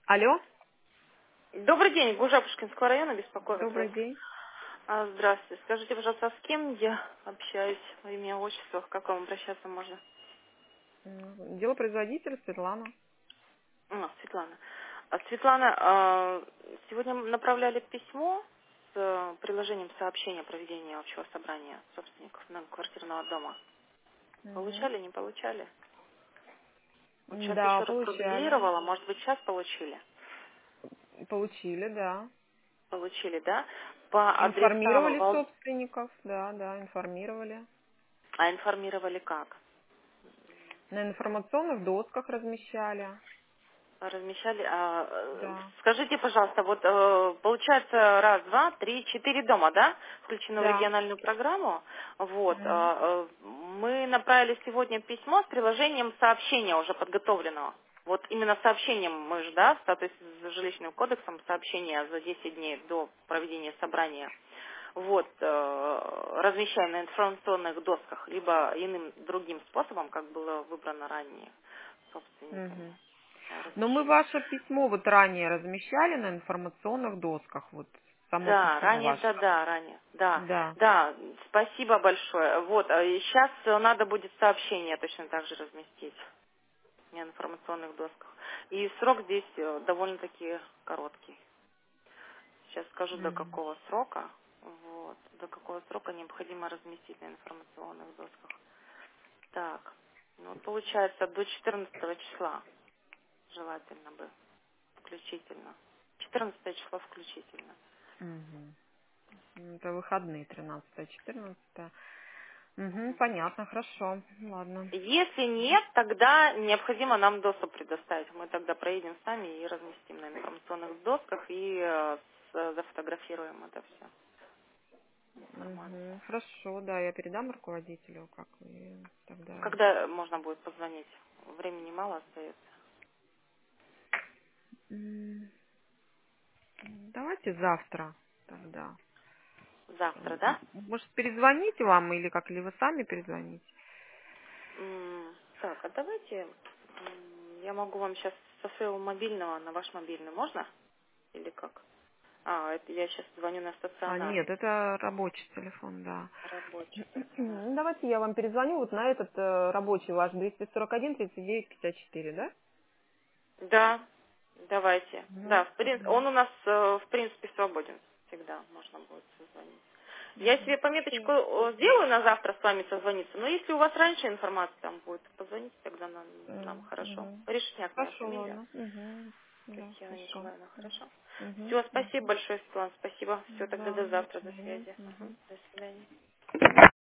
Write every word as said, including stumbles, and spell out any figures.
Алло, Добрый день, Гужа-Пушкинского района беспокоит добрый вас. день. А, Здравствуйте. Скажите, пожалуйста, а с кем я общаюсь во имя отчества? Как к вам обращаться можно? М, Делопроизводитель Светлана. А, Светлана. А, Светлана, а, сегодня направляли письмо с э, приложением сообщения о проведении общего собрания собственников многоквартирного дома. Мгм. Получали, не получали? Вот сейчас Да, еще раз получали. продублировала, может быть, сейчас получили? Получили, да. Получили, да? По адресам, Информировали Вол- собственников, да, да, информировали. а информировали как? На информационных досках размещали, Размещали. А, э, да. скажите, пожалуйста, вот э, получается раз, два, три, четыре дома, да, включены в Да. региональную программу. Вот. Мгм. а, э, Мы направили сегодня письмо с приложением сообщения уже подготовленного. Вот именно сообщением мы же, да, в статусе с жилищным кодексом сообщение за десять дней до проведения собрания. Вот, э, размещаем на информационных досках, либо иным другим способом, как было выбрано ранее собственниками. Мгм. э, Но мы Размещение. ваше письмо вот ранее размещали на информационных досках, вот само Да, письмо ранее, ваше. да, да, ранее, да, Да. да, спасибо большое. Вот, сейчас надо будет сообщение точно так же разместить на информационных досках. И срок здесь э, довольно-таки короткий. Сейчас скажу, до Мгм. какого срока. Вот, до какого срока необходимо разместить на информационных досках. Так, ну, получается, до четырнадцатого числа желательно бы, включительно. четырнадцатое число включительно. Мгм. Ну, это выходные, тринадцатое, четырнадцатое. Угу, Мгм. понятно, хорошо. Ладно. Если нет, тогда необходимо нам доступ предоставить. Мы тогда проедем сами и разместим на информационных досках и э, с- зафотографируем это все. Информацию. Угу, хорошо, да, я передам руководителю, как и тогда. Когда можно будет позвонить? Времени мало остается. М, Давайте завтра тогда. Завтра, М, да? Может, перезвонить вам или как, или вы сами перезвоните? М, Так, а давайте м, я могу вам сейчас со своего мобильного на ваш мобильный, можно? Или как? А, это я сейчас звоню на А, стационар. нет, это рабочий телефон, да. Рабочий телефон. Ну, давайте я вам перезвоню вот на этот э, рабочий ваш двести сорок один тридцать девять пятьдесят четыре, да? Да, давайте. Угу. Да, в прин- он у нас, э, в принципе, свободен. Всегда можно будет созвонить. Я себе Хорошо. пометочку э, сделаю на завтра с вами созвониться, но если у вас раньше информация там будет, позвоните тогда нам, нам хорошо. Угу. Решняк моя Хорошо, фамилия. ладно. Угу. Да, Татьяна хорошо. Николаевна, хорошо? Угу. Все, спасибо большое, Светлана, спасибо. Все, тогда Да, до до завтра, до свидания. связи. Мгм, Мгм. до свидания.